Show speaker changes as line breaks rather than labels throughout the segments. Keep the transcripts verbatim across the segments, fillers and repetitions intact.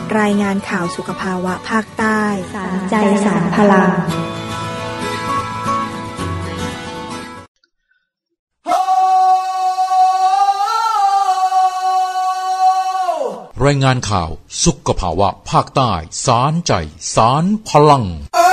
รายงานข่าวสุขภาวะภาคใต้
สารใจสารพลัง
รายงานข่าวสุขภาวะภาคใต้สารใจสารพลัง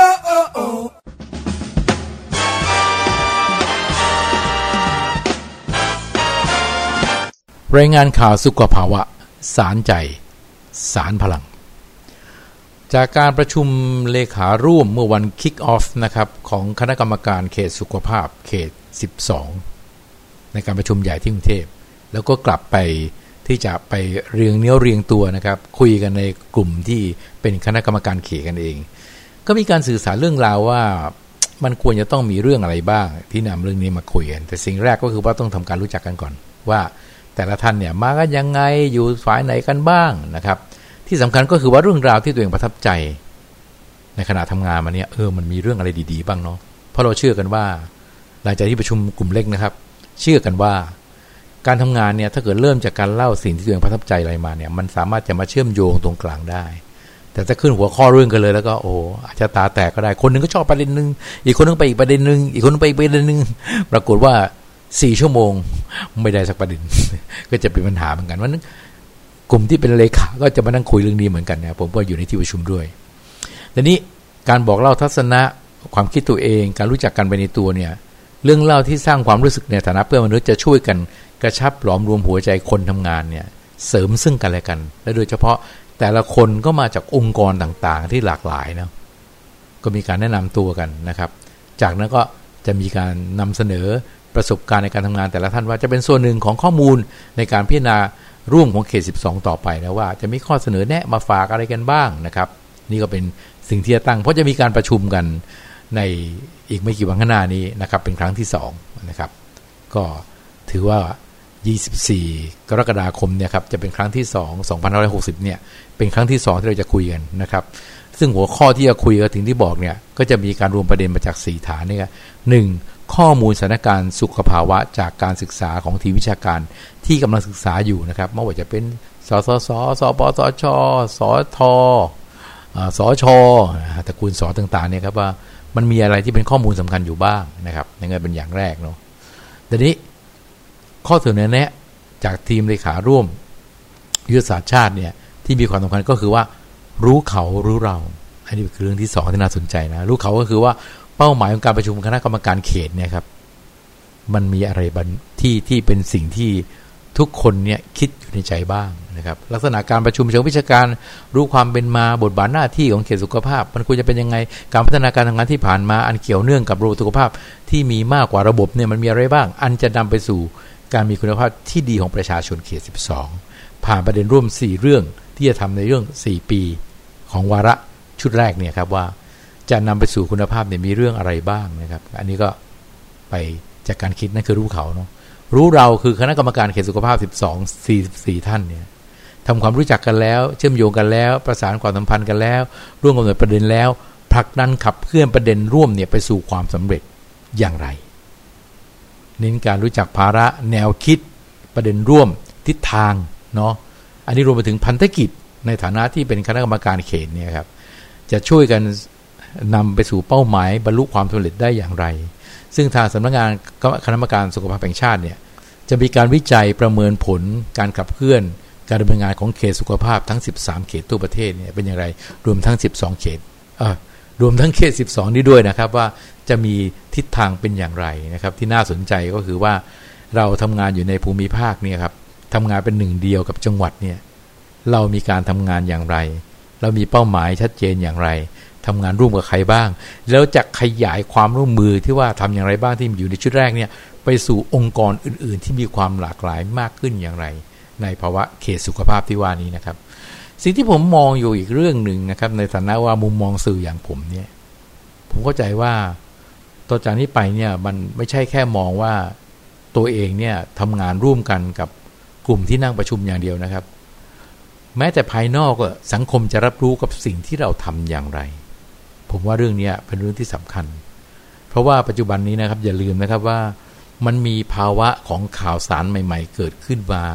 รายงานข่าวสุขภาวะสารใจสารพลังจากการประชุมเลขาร่วมเมื่อวันคิกออฟนะครับของคณะกรรมการเขตสุขภาพเขตสิบสองในการประชุมใหญ่ที่กรุงเทพแล้วก็กลับไปที่จะไปเรียงเนื้อเรียงตัวนะครับคุยกันในกลุ่มที่เป็นคณะกรรมการเขตกันเองก็มีการสื่อสารเรื่องราวว่ามันควรจะต้องมีเรื่องอะไรบ้างที่นำเรื่องนี้มาคุยกันแต่สิ่งแรกก็คือว่าต้องทำการรู้จักกันก่อนว่าแต่ละท่านเนี่ยมากันยังไงอยู่ฝ่ายไหนกันบ้างนะครับที่สำคัญก็คือว่าเรื่องราวที่ตัวเองประทับใจในขณะทำงานมาเนี่ยเออมันมีเรื่องอะไรดีๆบ้างเนาะเพราะเราเชื่อกันว่าหลังจากที่ประชุมกลุ่มเล็กนะครับเชื่อกันว่าการทำงานเนี่ยถ้าเกิดเริ่มจากการเล่าสิ่งที่ตัวเองประทับใจอะไรมาเนี่ยมันสามารถจะมาเชื่อมโยงตรงกลางได้แต่ถ้าขึ้นหัวข้อเรื่องกันเลยแล้วก็โอ้อาจจะตาแตกก็ได้คนนึงก็ชอบประเด็นนึงอีกคนนึงไปอีกประเด็นนึงอีกคนนึงไปอีกประเด็นนึงปรากฏว่าสี่ชั่วโมงไม่ได้สักประเด็นก็จะเป็นปัญหาเหมือนกันว่ากลุ่มที่เป็นเลขาก็จะมานั่งคุยเรื่องนี้เหมือนกันนะผมก็อยู่ในที่ประชุมด้วยทีนี้การบอกเล่าทัศนะความคิดตัวเองการรู้จักกันไปในตัวเนี่ยเรื่องเล่าที่สร้างความรู้สึกในฐานะเพื่อนมนุษย์จะช่วยกันกระชับหลอมรวมหัวใจคนทำงานเนี่ยเสริมซึ่งกันและกันและโดยเฉพาะแต่ละคนก็มาจากองค์กรต่างๆที่หลากหลายนะก็มีการแนะนำตัวกันนะครับจากนั้นก็จะมีการนำเสนอประสบการณ์ในการทำงานแต่ละท่านว่าจะเป็นส่วนหนึ่งของข้อมูลในการพิจารณาร่วมของเขตสิบสองต่อไปนะว่าจะมีข้อเสนอแนะมาฝากอะไรกันบ้างนะครับนี่ก็เป็นสิ่งที่จะตั้งเพราะจะมีการประชุมกันในอีกไม่กี่วันข้างหน้านี้นะครับเป็นครั้งที่สองนะครับก็ถือว่ายี่สิบสี่กรกฎาคมเนี่ยครับจะเป็นครั้งที่สอง สองพันห้าร้อยหกสิบเนี่ยเป็นครั้งที่สองที่เราจะคุยกันนะครับซึ่งหัวข้อที่จะคุยก็ถึงที่บอกเนี่ยก็จะมีการรวมประเด็นมาจากสี่ฐานนี่ครับหนึ่งข้อมูลสถานการณ์สุขภาวะจากการศึกษาของทีมวิชาการที่กำลังศึกษาอยู่นะครับไม่ว่าจะเป็นสสสสปสชสทสชตระกูลสต่างๆเนี่ยครับว่ามันมีอะไรที่เป็นข้อมูลสำคัญอยู่บ้างนะครับนั่นก็เป็นอย่างแรกเนาะทีนี้ข้อเสนอแนะจากทีมเลขาร่วมยุทธศาสตร์ชาติเนี่ยที่มีความสำคัญก็คือว่ารู้เขารู้เราอันนี้คือเรื่องที่สองที่น่าสนใจนะรู้เขาก็คือว่าเป้าหมายของการประชุมคณะกรรมการเขตเนี่ยครับมันมีอะไรบ้างที่ที่เป็นสิ่งที่ทุกคนเนี่ยคิดอยู่ในใจบ้างนะครับลักษณะการประชุมเชิงวิชาการรู้ความเป็นมาบทบาทหน้าที่ของเขตสุขภาพมันควรจะเป็นยังไงการพัฒนาการทำงานที่ผ่านมาอันเกี่ยวเนื่องกับระบบสุขภาพที่มีมากกว่าระบบเนี่ยมันมีอะไรบ้างอันจะนำไปสู่การมีคุณภาพที่ดีของประชาชนเขตสิบสองผ่านประเด็นร่วมสี่เรื่องที่จะทำในเรื่องสี่ปีของวาระชุดแรกเนี่ยครับว่าจะนำไปสู่คุณภาพเนี่ยมีเรื่องอะไรบ้างนะครับอันนี้ก็ไปจากการคิดนั่นคือรู้เขาเนาะรู้เราคือคณะกรรมการเขตสุขภาพสิบสอง สี่สิบสี่ท่านเนี่ยทำความรู้จักกันแล้วเชื่อมโยงกันแล้วประสานความสัมพันธ์กันแล้วร่วมกำหนดประเด็นแล้วผลักดันขับเคลื่อนประเด็นร่วมเนี่ยไปสู่ความสำเร็จอย่างไรเน้นการรู้จักภาระแนวคิดประเด็นร่วมทิศทางเนาะอันนี้รวมไปถึงพันธกิจในฐานะที่เป็นคณะกรรมการเขตเนี่ยครับจะช่วยกันนำไปสู่เป้าหมายบรรลุความสำเร็จได้อย่างไรซึ่งทางสำนักงานคณะกรรมการสุขภาพแห่งชาติเนี่ยจะมีการวิจัยประเมินผลการขับเคลื่อนการดำเนินงานของเขตสุขภาพทั้งสิบสามเขตทั่วประเทศเนี่ยเป็นอย่างไรรวมทั้งสิบสองเขตเอ่อรวมทั้งเขตสิบสองนี้ด้วยนะครับว่าจะมีทิศทางเป็นอย่างไรนะครับที่น่าสนใจก็คือว่าเราทำงานอยู่ในภูมิภาคเนี่ยครับทำงานเป็นหนึ่งเดียวกับจังหวัดเนี่ยเรามีการทำงานอย่างไรเรามีเป้าหมายชัดเจนอย่างไรทำงานร่วมกับใครบ้างแล้วจะขยายความร่วมมือที่ว่าทำอย่างไรบ้างที่อยู่ในชุดแรกเนี่ยไปสู่องค์กรอื่นๆที่มีความหลากหลายมากขึ้นอย่างไรในภาวะเขตสุขภาพที่ว่านี้นะครับสิ่งที่ผมมองอยู่อีกเรื่องหนึ่งนะครับในฐานะว่ามุมมองสื่ออย่างผมเนี่ยผมเข้าใจว่าต่อจากนี้ไปเนี่ยมันไม่ใช่แค่มองว่าตัวเองเนี่ยทำงานร่วมกันกับกลุ่มที่นั่งประชุมอย่างเดียวนะครับแม้แต่ภายนอกก็สังคมจะรับรู้กับสิ่งที่เราทำอย่างไรผมว่าเรื่องนี้เป็นเรื่องที่สำคัญเพราะว่าปัจจุบันนี้นะครับอย่าลืมนะครับว่ามันมีภาวะของข่าวสารใหม่ๆเกิดขึ้นมา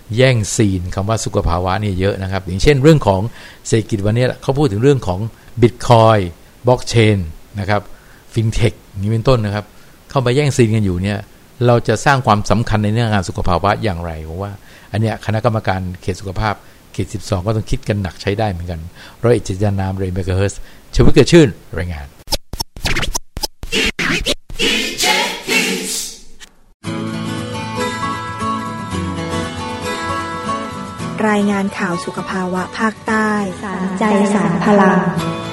แย่งซีนคำว่าสุขภาวะนี่เยอะนะครับอย่างเช่นเรื่องของเศรษฐกิจวันนี้เขาพูดถึงเรื่องของ Bitcoin บล็อกเชนนะครับฟินเทคนี้เป็นต้นนะครับเข้ามาแย่งซีนกันอยู่เนี่ยเราจะสร้างความสำคัญในเรื่องงานสุขภาวะอย่างไรผมว่าอันเนี้ยคณะกรรมการเขตสุขภาพเขตสิบสองก็ต้องคิดกันหนักใช้ได้เหมือนกันร้อยเอกจิตรนามเรย์เบเกอร์เฮิร์สชวิตเกิดชื่นรายงาน
รายงานข่าวสุขภาวะภาคใต้
สารใจสารพลัง